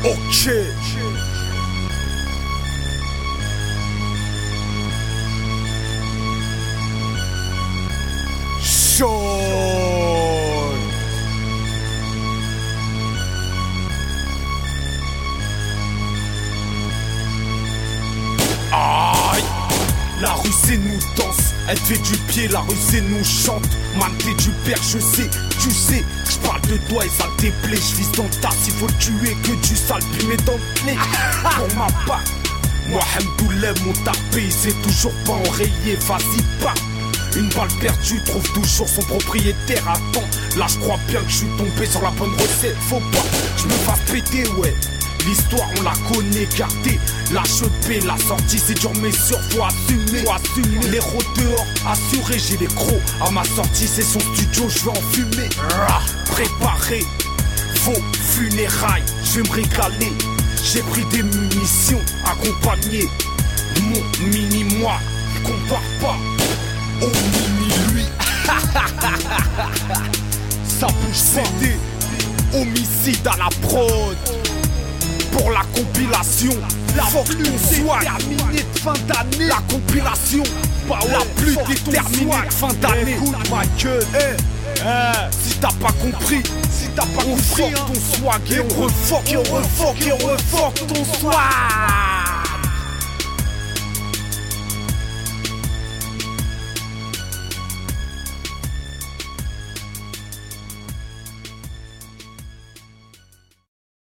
Ok. Sean. Aïe. La rue c'est nous danse, elle fait du pied, la rue c'est nous chante. Man t'es du père, je sais, tu sais. J'parle de toi et ça te déplaît. J'vise dans ta, s'il faut tuer que du sale mais dans le nez. Pour ma part, moi Hamdoullah mon tapé, c'est toujours pas enrayé, vas-y pas. Une balle perdue trouve toujours son propriétaire. Attends, là je crois bien que je suis tombé sur la bonne recette. Faut pas que je me fasse péter, ouais. L'histoire on la connaît, gardée. La chepée, la sortie c'est dur mais sûr, faut assumer. Les rôles dehors, assuré, j'ai les crocs. À ma sortie c'est son studio, je vais en fumer. Préparé, vos funérailles, je vais me régaler. J'ai pris des munitions, accompagné. Mon mini-moi, compare pas au mini-lui. Ça bouge CD, homicide à la prod. Pour la compilation, la plus terminée de fin d'année. La compilation, la plus déterminée de fin d'année. Écoute ma gueule, si t'as pas compris, on refoque ton swag et on refoque ton swag.